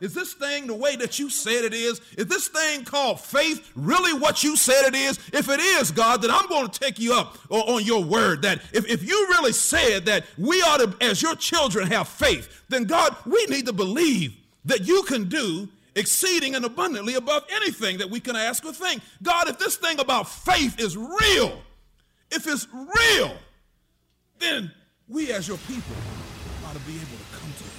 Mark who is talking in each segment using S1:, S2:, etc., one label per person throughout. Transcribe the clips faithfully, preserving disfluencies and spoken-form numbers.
S1: is this thing the way that you said it is? Is this thing called faith really what you said it is? If it is, God, then I'm going to take you up on, on your word, that if, if you really said that we ought to, as your children, have faith, then God, we need to believe that you can do exceeding and abundantly above anything that we can ask or think. God, if this thing about faith is real, if it's real, then we as your people ought to be able to come to it.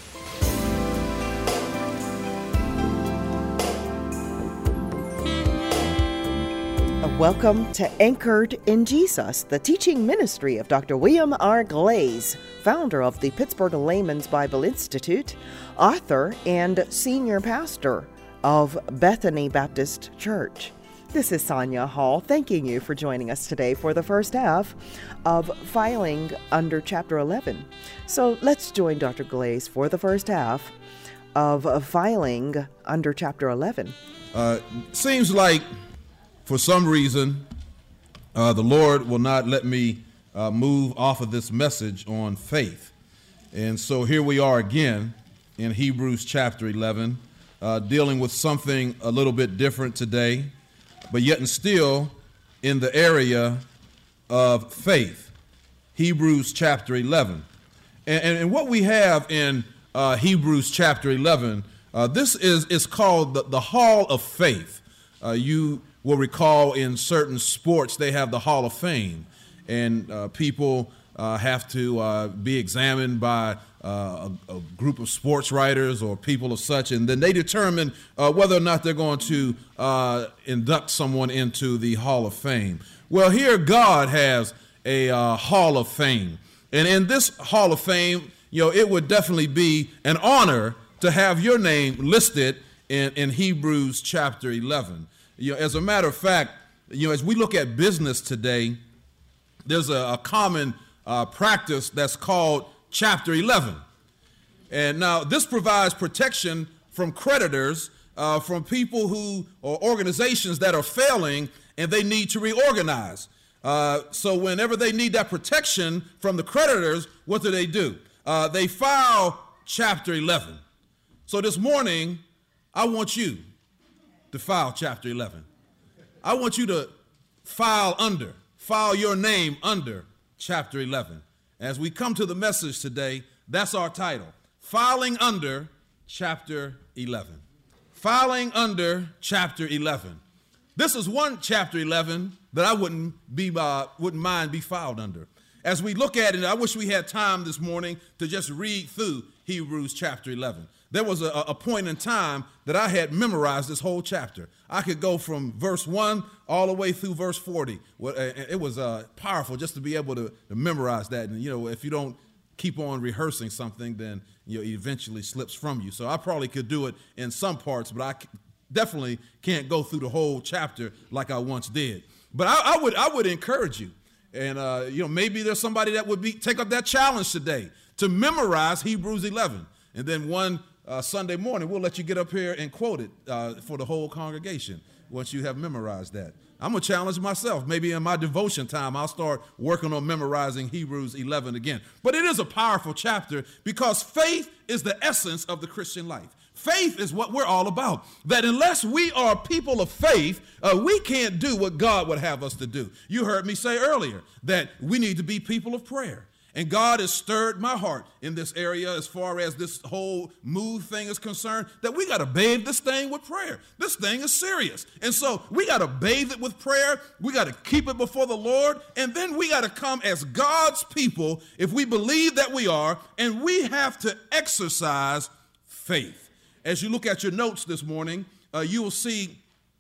S2: Welcome to Anchored in Jesus, the teaching ministry of Doctor William R. Glaze, founder of the Pittsburgh Layman's Bible Institute, author and senior pastor of Bethany Baptist Church. This is Sonia Hall, thanking you for joining us today for the first half of Filing Under Chapter eleven. So let's join Doctor Glaze for the first half of Filing Under Chapter eleven.
S1: Uh, seems like for some reason uh, the Lord will not let me uh, move off of this message on faith. And so here we are again in Hebrews chapter eleven, uh, dealing with something a little bit different today, but yet and still in the area of faith. Hebrews chapter eleven. And, and, and what we have in uh, Hebrews chapter eleven, uh, this is, is called the, the Hall of Faith. Uh, you will recall in certain sports they have the Hall of Fame, and uh, people uh, have to uh, be examined by uh, a, a group of sports writers or people of such, and then they determine uh, whether or not they're going to uh, induct someone into the Hall of Fame. Well, here God has a uh, Hall of Fame, and in this Hall of Fame, you know, it would definitely be an honor to have your name listed in, in Hebrews chapter eleven. You know, as a matter of fact, you know, as we look at business today, there's a, a common uh, practice that's called Chapter eleven. And now this provides protection from creditors, uh, from people who, or organizations that are failing and they need to reorganize. Uh, so whenever they need that protection from the creditors, what do they do? Uh, they file Chapter eleven. So this morning, I want you to file Chapter eleven. I want you to file under, file your name under Chapter eleven. As we come to the message today, that's our title, Filing Under Chapter eleven. Filing under Chapter eleven. This is one Chapter eleven that I wouldn't be uh, wouldn't mind be filed under. As we look at it, I wish we had time this morning to just read through Hebrews chapter eleven. There was a, a point in time that I had memorized this whole chapter. I could go from verse one all the way through verse forty. It was uh, powerful just to be able to, to memorize that. And, you know, if you don't keep on rehearsing something, then, you know, it eventually slips from you. So I probably could do it in some parts, but I definitely can't go through the whole chapter like I once did. But I, I would I would encourage you. And, uh, you know, maybe there's somebody that would be take up that challenge today to memorize Hebrews eleven. And then one Uh, Sunday morning, we'll let you get up here and quote it uh, for the whole congregation once you have memorized that. I'm going to challenge myself. Maybe in my devotion time, I'll start working on memorizing Hebrews eleven again. But it is a powerful chapter because faith is the essence of the Christian life. Faith is what we're all about. That unless we are people of faith, uh, we can't do what God would have us to do. You heard me say earlier that we need to be people of prayer. And God has stirred my heart in this area as far as this whole move thing is concerned, that we got to bathe this thing with prayer. This thing is serious. And so we got to bathe it with prayer. We got to keep it before the Lord. And then we got to come as God's people if we believe that we are. And we have to exercise faith. As you look at your notes this morning, uh, you will see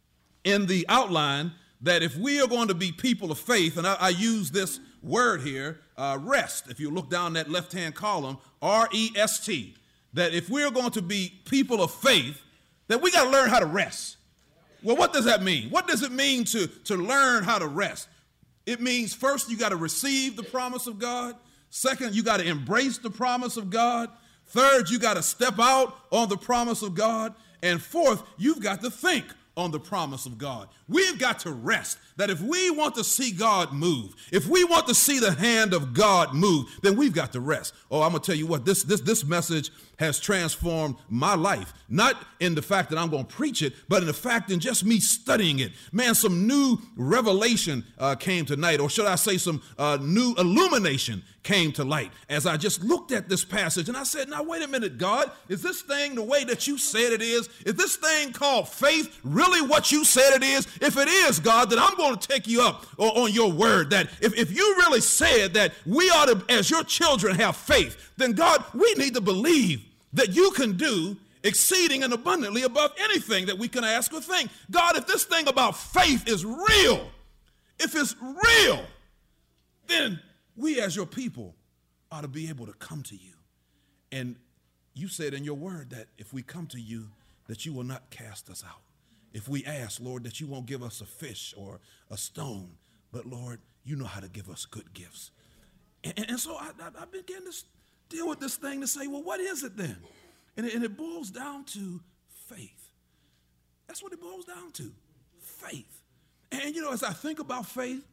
S1: in the outline that if we are going to be people of faith, and I, I use this word here, uh, rest, if you look down that left-hand column, R E S T, that if we're going to be people of faith, that we got to learn how to rest. Well, what does that mean? What does it mean to, to learn how to rest? It means first you got to receive the promise of God. Second, you got to embrace the promise of God. Third, you got to step out on the promise of God. And fourth, you've got to think on the promise of God. We've got to rest that if we want to see God move, if we want to see the hand of God move, then we've got to rest. Oh, I'm going to tell you what, this, this, this message has transformed my life, not in the fact that I'm going to preach it, but in the fact in just me studying it. Man, some new revelation uh, came tonight, or should I say some uh, new illumination came to light as I just looked at this passage and I said, now wait a minute, God, is this thing the way that you said it is? Is this thing called faith really what you said it is? If it is, God, then I'm going to take you up on your word, that if, if you really said that we ought to, as your children, have faith, then God, we need to believe that you can do exceeding and abundantly above anything that we can ask or think. God, if this thing about faith is real, if it's real, then we as your people ought to be able to come to you. And you said in your word that if we come to you, that you will not cast us out. If we ask, Lord, that you won't give us a fish or a stone, but Lord, you know how to give us good gifts. And, and so I, I, I began to deal with this thing to say, well, what is it then? And it, and it boils down to faith. That's what it boils down to, faith. And, you know, as I think about faith,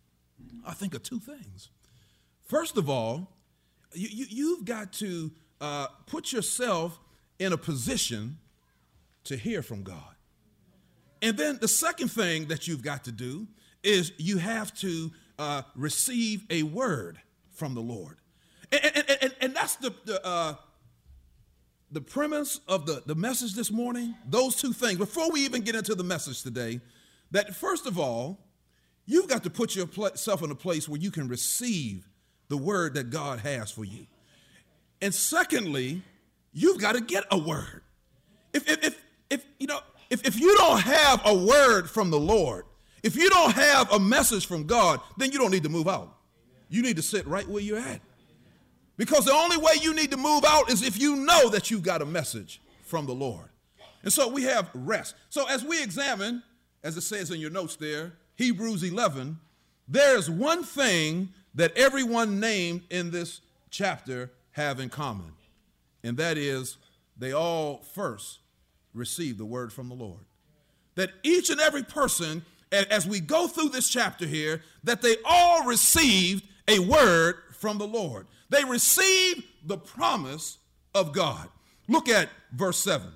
S1: I think of two things. First of all, you, you, you've got to uh, put yourself in a position to hear from God. And then the second thing that you've got to do is you have to uh, receive a word from the Lord. And, and, and, and that's the, the, uh, the premise of the, the message this morning, those two things. Before we even get into the message today, that first of all, you've got to put yourself in a place where you can receive the word that God has for you. And secondly, you've got to get a word. If, if, if, if you know, if, if you don't have a word from the Lord, if you don't have a message from God, then you don't need to move out. You need to sit right where you're at. Because the only way you need to move out is if you know that you've got a message from the Lord. And so we have rest. So as we examine, as it says in your notes there, Hebrews eleven, there's one thing that everyone named in this chapter have in common, and that is they all first received the word from the Lord. That each and every person, as we go through this chapter here, that they all received a word from the Lord. They received the promise of God. Look at verse seven.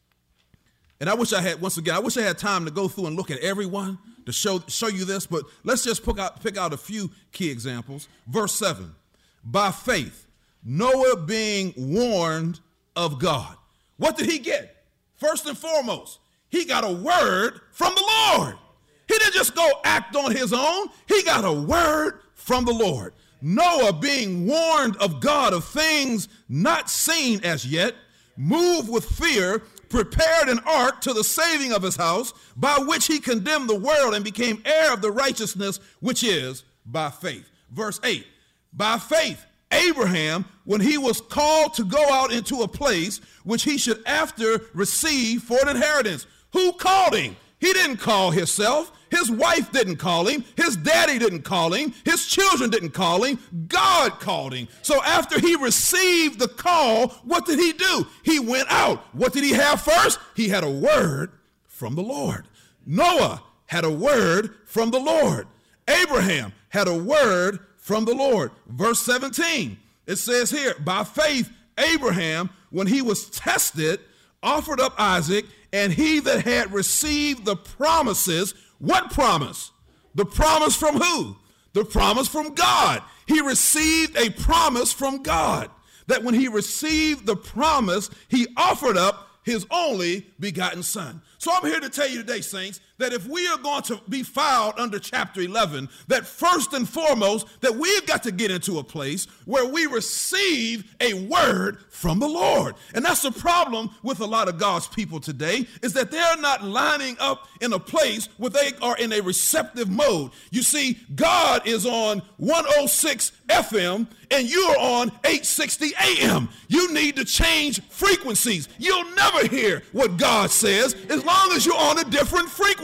S1: And I wish I had, once again, I wish I had time to go through and look at everyone to show, show you this, but let's just pick out, pick out a few key examples. Verse seven, by faith, Noah being warned of God. What did he get? First and foremost, he got a word from the Lord. He didn't just go act on his own. He got a word from the Lord. Noah being warned of God of things not seen as yet, moved with fear, prepared an ark to the saving of his house, by which he condemned the world and became heir of the righteousness which is by faith. Verse eight, by faith, Abraham, when he was called to go out into a place which he should after receive for an inheritance. Who called him? He didn't call himself. His wife didn't call him. His daddy didn't call him. His children didn't call him. God called him. So after he received the call, what did he do? He went out. What did he have first? He had a word from the Lord. Noah had a word from the Lord. Abraham had a word from the Lord. Verse seventeen, it says here, by faith, Abraham, when he was tested, offered up Isaac, and he that had received the promises, what promise? The promise from who? The promise from God. He received a promise from God, that when he received the promise, he offered up his only begotten son. So I'm here to tell you today, saints, that if we are going to be filed under chapter eleven, that first and foremost, that we've got to get into a place where we receive a word from the Lord. And that's the problem with a lot of God's people today, is that they're not lining up in a place where they are in a receptive mode. You see, God is on one oh six F M and you're on eight sixty A M. You need to change frequencies. You'll never hear what God says as long as you're on a different frequency.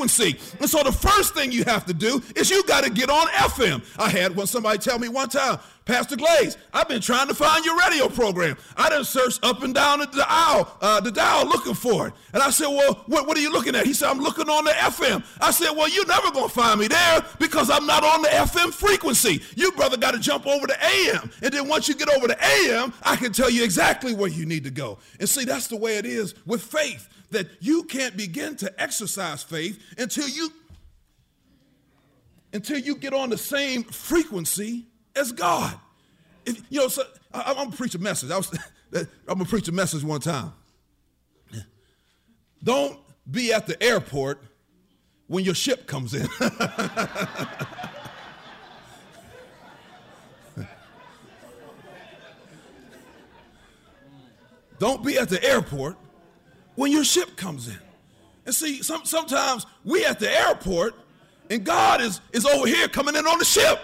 S1: frequency. And so the first thing you have to do is you got to get on F M. I had when somebody tell me one time, Pastor Glaze, I've been trying to find your radio program. I done searched up and down the aisle, uh, the dial looking for it. And I said, well, what, what are you looking at? He said, I'm looking on the F M. I said, well, you're never going to find me there because I'm not on the F M frequency. You, brother, got to jump over to A M. And then once you get over to A M, I can tell you exactly where you need to go. And see, that's the way it is with faith, that you can't begin to exercise faith until you, until you get on the same frequency as God. If, you know, so I, I'm going to preach a message. I was, I'm going to preach a message one time. Don't be at the airport when your ship comes in. Don't be at the airport when your ship comes in. And see, some, sometimes we at the airport and God is, is over here coming in on the ship.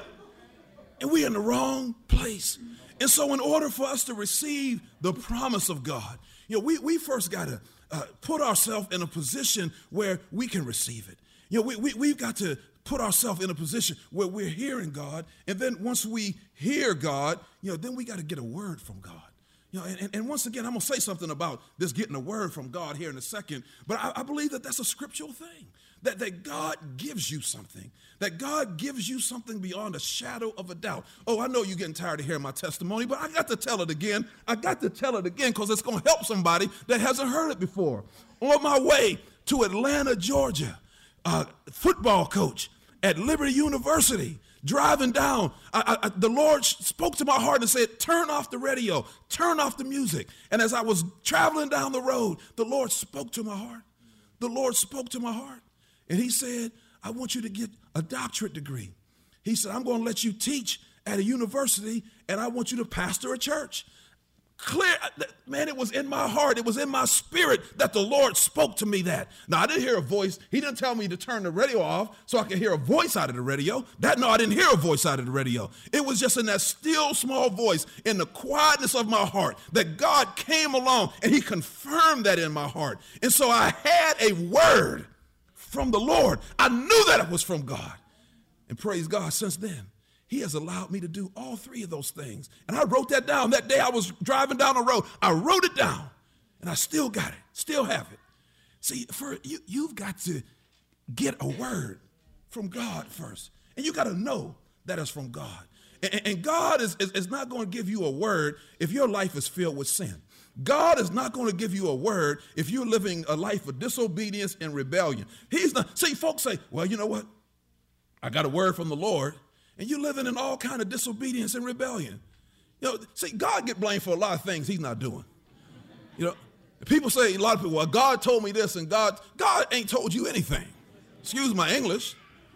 S1: And we're in the wrong place. And so in order for us to receive the promise of God, you know, we, we first got to uh, put ourselves in a position where we can receive it. You know, we, we, we've got to put ourselves in a position where we're hearing God. And then once we hear God, you know, then we got to get a word from God. You know, and, and once again, I'm going to say something about this getting a word from God here in a second. But I, I believe that that's a scriptural thing. That, that God gives you something, that God gives you something beyond a shadow of a doubt. Oh, I know you're getting tired of hearing my testimony, but I got to tell it again. I got to tell it again because it's going to help somebody that hasn't heard it before. On my way to Atlanta, Georgia, uh, football coach at Liberty University, driving down, I, I, the Lord spoke to my heart and said, turn off the radio, turn off the music. And as I was traveling down the road, the Lord spoke to my heart. The Lord spoke to my heart. And he said, I want you to get a doctorate degree. He said, I'm going to let you teach at a university, and I want you to pastor a church. Clear, man, it was in my heart. It was in my spirit that the Lord spoke to me that. Now, I didn't hear a voice. He didn't tell me to turn the radio off so I could hear a voice out of the radio. That, no, I didn't hear a voice out of the radio. It was just in that still small voice, in the quietness of my heart, that God came along, and he confirmed that in my heart. And so I had a word from the Lord. I knew that it was from God. And praise God, since then, he has allowed me to do all three of those things. And I wrote that down. That day I was driving down the road. I wrote it down, and I still got it, still have it. See, for you, you've got to get a word from God first. And you got to know that it's from God. And, and God is, is, is not going to give you a word if your life is filled with sin. God is not going to give you a word if you're living a life of disobedience and rebellion. He's not. See, folks say, well, you know what? I got a word from the Lord, and you're living in all kind of disobedience and rebellion. You know, see, God get blamed for a lot of things he's not doing. You know, people say, a lot of people, well, God told me this, and God, God ain't told you anything. Excuse my English.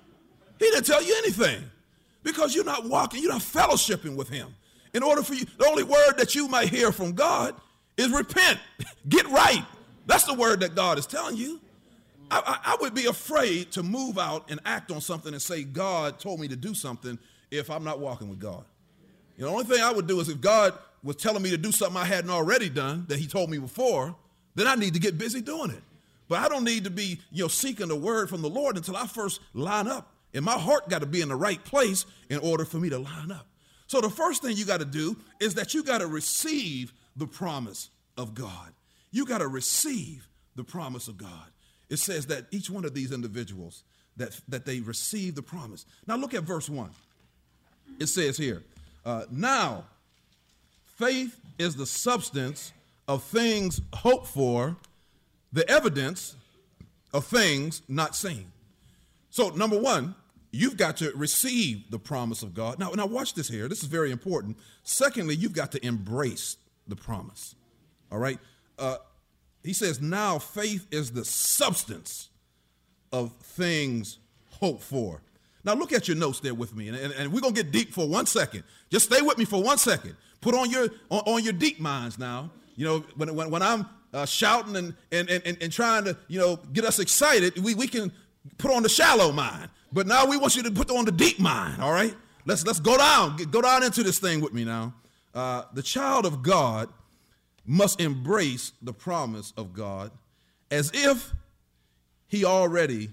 S1: He didn't tell you anything because you're not walking, you're not fellowshipping with him. In order for you, the only word that you might hear from God is repent, get right. That's the word that God is telling you. I, I, I would be afraid to move out and act on something and say, God told me to do something if I'm not walking with God. You know, the only thing I would do is if God was telling me to do something I hadn't already done that he told me before, then I need to get busy doing it. But I don't need to be, you know, seeking the word from the Lord until I first line up. And my heart got to be in the right place in order for me to line up. So the first thing you got to do is that you got to receive the promise of God. You got to receive the promise of God. It says that each one of these individuals, that, that they receive the promise. Now look at verse one. It says here, uh, now faith is the substance of things hoped for, the evidence of things not seen. So number one, you've got to receive the promise of God. Now, now watch this here. This is very important. Secondly, you've got to embrace the promise. All right. Uh, he says, now faith is the substance of things hoped for. Now look at your notes there with me, and, and, and we're going to get deep for one second. Just stay with me for one second. Put on your on, on your deep minds now. You know, when when, when I'm uh, shouting and, and, and, and trying to, you know, get us excited, we, we can put on the shallow mind. But now we want you to put on the deep mind, all right? Let's, let's go down. Get, go down into this thing with me now. Uh, the child of God must embrace the promise of God as if he already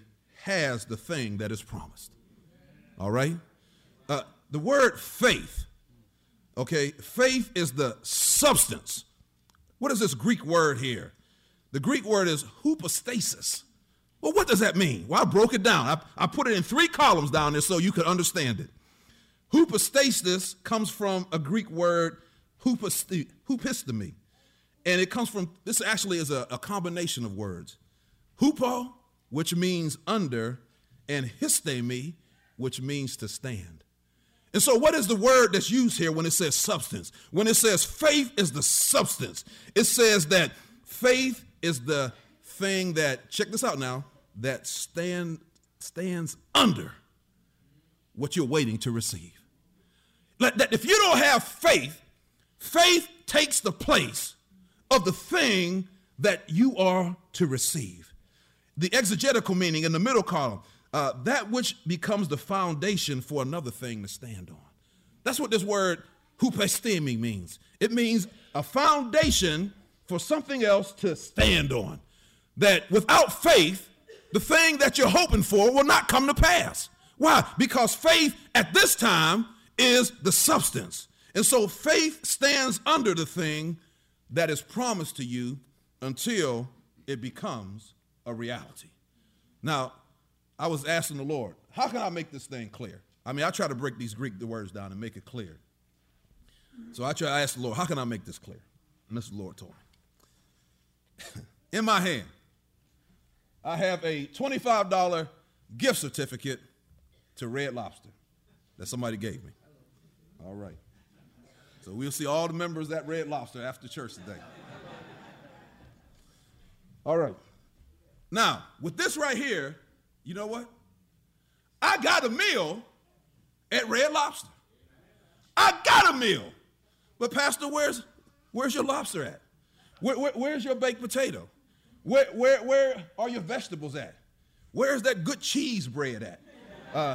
S1: has the thing that is promised. All right? Uh, the word faith, okay, faith is the substance. What is this Greek word here? The Greek word is hypostasis. Well, what does that mean? Well, I broke it down. I, I put it in three columns down there so you could understand it. Hypostasis comes from a Greek word, hupistemi, and it comes from, this actually is a, a combination of words. Hupo, which means under, and histemi, which means to stand. And so what is the word that's used here when it says substance? When it says faith is the substance, it says that faith is the thing that, check this out now, that stand stands under what you're waiting to receive. Like that if you don't have faith, faith takes the place of the thing that you are to receive. The exegetical meaning in the middle column, uh, that which becomes the foundation for another thing to stand on. That's what this word hupestemi means. It means a foundation for something else to stand on. That without faith, the thing that you're hoping for will not come to pass. Why? Because faith at this time is the substance. And so faith stands under the thing that is promised to you until it becomes a reality. Now, I was asking the Lord, how can I make this thing clear? I mean, I try to break these Greek words down and make it clear. So I try to ask the Lord, how can I make this clear? And this is the Lord told me. In my hand, I have a twenty-five dollars gift certificate to Red Lobster that somebody gave me. All right. So we'll see all the members at Red Lobster after church today. All right. Now, with this right here, you know what? I got a meal at Red Lobster. I got a meal. But Pastor, where's where's your lobster at? Where, where, where's your baked potato? Where, where, where are your vegetables at? Where's that good cheese bread at? Uh,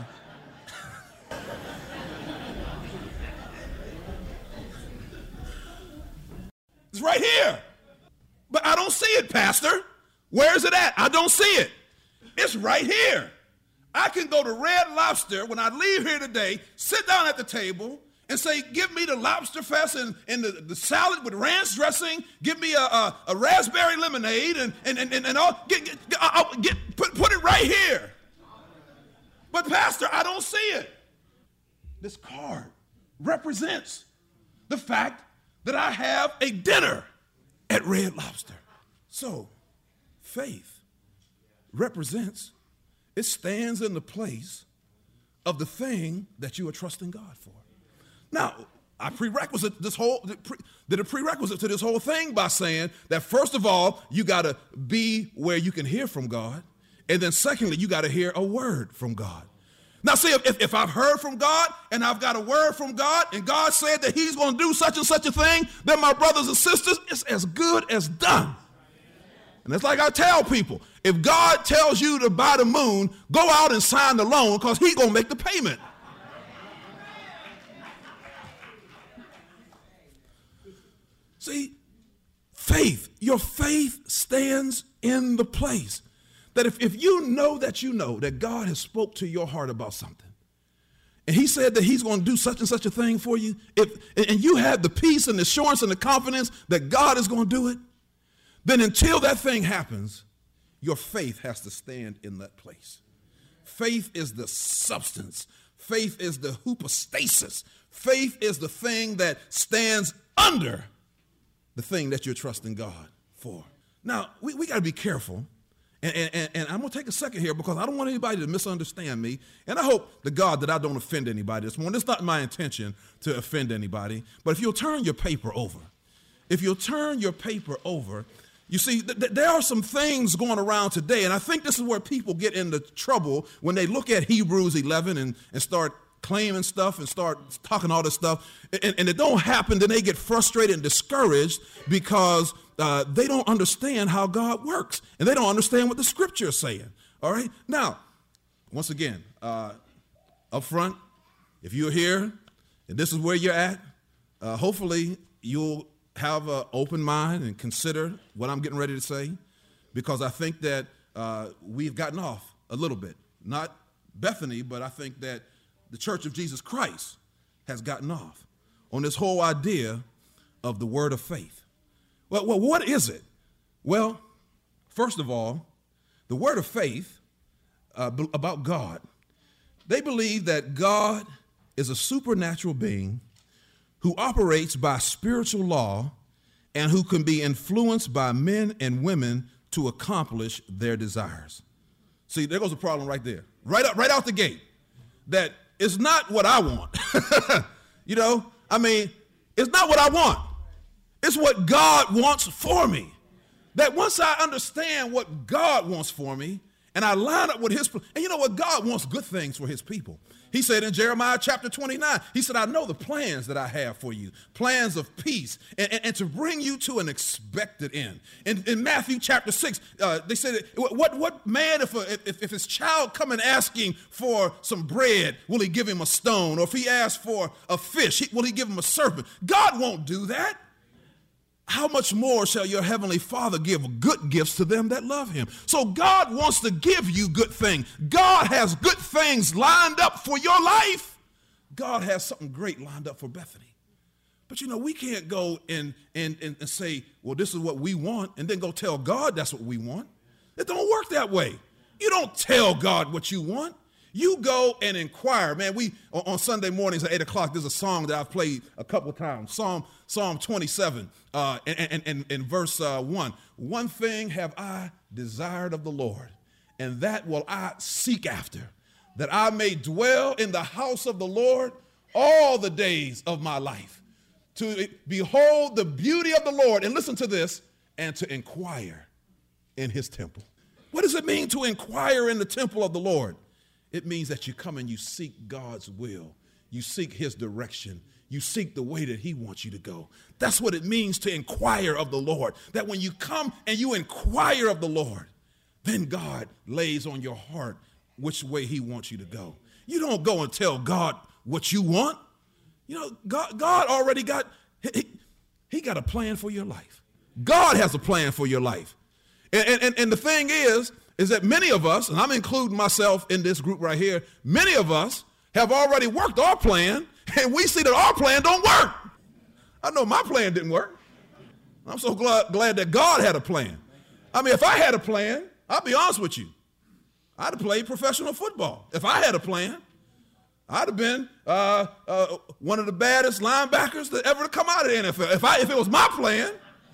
S1: it's right here. But I don't see it, Pastor. Where's it at? I don't see it. It's right here. I can go to Red Lobster when I leave here today, sit down at the table, and say, give me the lobster fest and, and the, the salad with ranch dressing. Give me a, a, a raspberry lemonade and, and, and, and all. Get, get, I'll get, put, put it right here. But Pastor, I don't see it. This card represents the fact that I have a dinner at Red Lobster. So faith represents, it stands in the place of the thing that you are trusting God for. Now, I prerequisite this whole, did a prerequisite to this whole thing by saying that first of all, you got to be where you can hear from God. And then secondly, you got to hear a word from God. Now, see, if, if I've heard from God and I've got a word from God and God said that he's going to do such and such a thing, then my brothers and sisters, it's as good as done. And it's like I tell people, if God tells you to buy the moon, go out and sign the loan because he's going to make the payment. See, faith, your faith stands in the place that if, if you know that you know that God has spoke to your heart about something, and he said that he's going to do such and such a thing for you, if and you have the peace and the assurance and the confidence that God is going to do it, then until that thing happens, your faith has to stand in that place. Faith is the substance. Faith is the hypostasis. Faith is the thing that stands under the thing that you're trusting God for. Now, we, we got to be careful. And, and, and I'm going to take a second here because I don't want anybody to misunderstand me. And I hope to God that I don't offend anybody this morning. It's not my intention to offend anybody. But if you'll turn your paper over, if you'll turn your paper over, you see, th- th- there are some things going around today. And I think this is where people get into trouble when they look at Hebrews eleven and, and start claiming stuff and start talking all this stuff, and, and it don't happen, then they get frustrated and discouraged because uh, they don't understand how God works, and they don't understand what the scripture is saying, all right? Now, once again, uh, up front, if you're here and this is where you're at, uh, hopefully you'll have an open mind and consider what I'm getting ready to say, because I think that uh, we've gotten off a little bit not Bethany, but I think that the Church of Jesus Christ has gotten off on this whole idea of the word of faith. Well, well, what is it? Well, first of all, the word of faith uh, b- about God. They believe that God is a supernatural being who operates by spiritual law and who can be influenced by men and women to accomplish their desires. See, there goes the problem right there. Right out, right out the gate. That it's not what I want. You know, I mean, it's not what I want. It's what God wants for me. That once I understand what God wants for me, and I line up with his, and you know what? God wants good things for his people. He said in Jeremiah chapter twenty-nine, he said, I know the plans that I have for you, plans of peace, and, and, and to bring you to an expected end. In, in Matthew chapter six, uh, they said, what, what man, if, a, if, if his child come and asking for some bread, will he give him a stone? Or if he asks for a fish, he, will he give him a serpent? God won't do that. How much more shall your heavenly Father give good gifts to them that love him? So God wants to give you good things. God has good things lined up for your life. God has something great lined up for Bethany. But you know, we can't go and, and, and, and say, well, this is what we want, and then go tell God that's what we want. It don't work that way. You don't tell God what you want. You go and inquire. Man, we on Sunday mornings at eight o'clock, there's a song that I've played a couple of times. Psalm Psalm twenty-seven, uh, and, and, and verse uh, one. One thing have I desired of the Lord, and that will I seek after, that I may dwell in the house of the Lord all the days of my life, to behold the beauty of the Lord, and listen to this, and to inquire in his temple. What does it mean to inquire in the temple of the Lord? It means that you come and you seek God's will. You seek his direction. You seek the way that he wants you to go. That's what it means to inquire of the Lord. That when you come and you inquire of the Lord, then God lays on your heart which way he wants you to go. You don't go and tell God what you want. You know, God, God already got, he, he got a plan for your life. God has a plan for your life. And, and, and the thing is, is that many of us, and I'm including myself in this group right here, many of us have already worked our plan, and we see that our plan don't work. I know my plan didn't work. I'm so glad, glad that God had a plan. I mean, if I had a plan, I'll be honest with you, I'd have played professional football. If I had a plan, I'd have been uh, uh, one of the baddest linebackers that ever come out of the N F L. If, I, if it was my plan,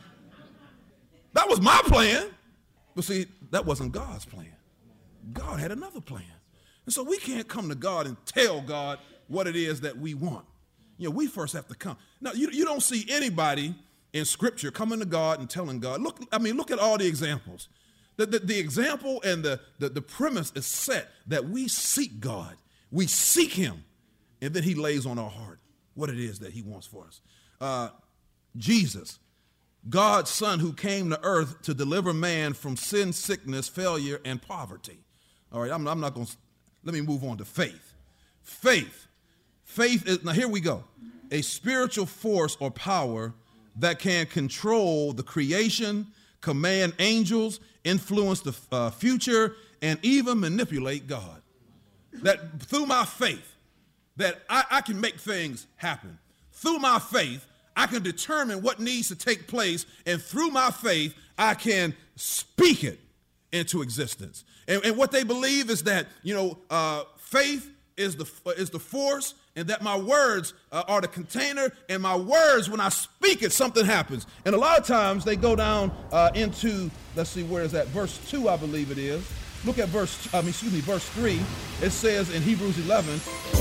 S1: that was my plan. But see, that wasn't God's plan. God had another plan. And so we can't come to God and tell God what it is that we want. You know, we first have to come. Now, you, you don't see anybody in Scripture coming to God and telling God, look, I mean, look at all the examples. The, the, the example and the, the, the premise is set that we seek God. We seek him, and then he lays on our heart what it is that he wants for us. Uh, Jesus, God's son who came to earth to deliver man from sin, sickness, failure, and poverty. All right, I'm, I'm not going to, let me move on to faith. Faith. Faith is, now here we go, a spiritual force or power that can control the creation, command angels, influence the uh, future, and even manipulate God. That through my faith, that I, I can make things happen. Through my faith, I can determine what needs to take place, and through my faith, I can speak it into existence. And, and what they believe is that, you know, uh, faith is the is the force, and that my words uh, are the container, and my words, when I speak it, something happens. And a lot of times they go down uh, into, let's see, where is that? Verse two, I believe it is. Look at verse, I mean, excuse me, verse three. It says in Hebrews eleven,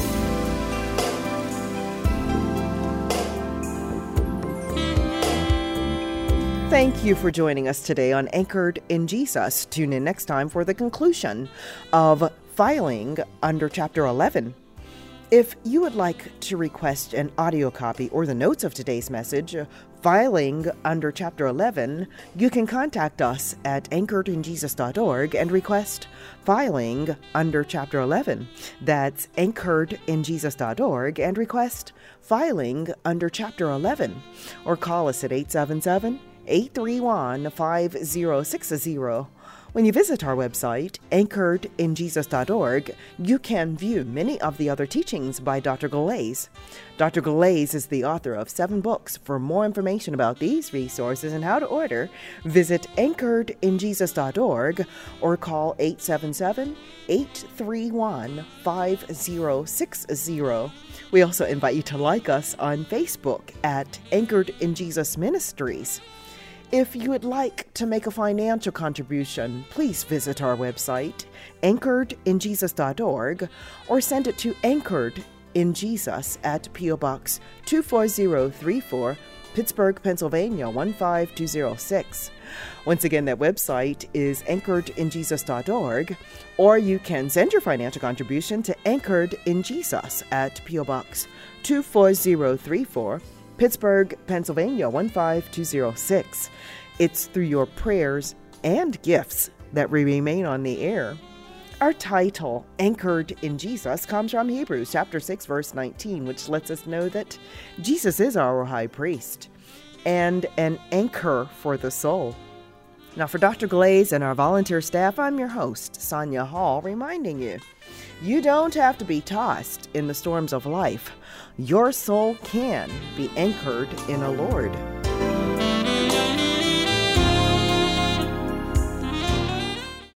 S2: thank you for joining us today on Anchored in Jesus. Tune in next time for the conclusion of filing under Chapter eleven. If you would like to request an audio copy or the notes of today's message, filing under Chapter eleven, you can contact us at anchored in jesus dot org and request filing under Chapter eleven. That's anchored in jesus dot org and request filing under Chapter eleven. Or call us at eight seven seven, eight three one, five zero six zero. When you visit our website, anchored in jesus dot org, you can view many of the other teachings by Doctor Galais. Doctor Galais is the author of seven books. For more information about these resources and how to order, visit anchored in jesus dot org or call eight seven seven, eight three one, five zero six zero. We also invite you to like us on Facebook at Anchored in Jesus Ministries. If you would like to make a financial contribution, please visit our website, anchored in jesus dot org, or send it to Anchored in Jesus at P O Box two four zero three four, Pittsburgh, Pennsylvania one five two zero six. Once again, that website is anchored in jesus dot org, or you can send your financial contribution to Anchored in Jesus at P O Box two four zero three four, Pittsburgh, Pennsylvania one five two zero six. It's through your prayers and gifts that we remain on the air. Our title, Anchored in Jesus, comes from Hebrews chapter six, verse nineteen, which lets us know that Jesus is our high priest and an anchor for the soul. Now, for Doctor Galais and our volunteer staff, I'm your host, Sonia Hall, reminding you, you don't have to be tossed in the storms of life. Your soul can be anchored in the Lord.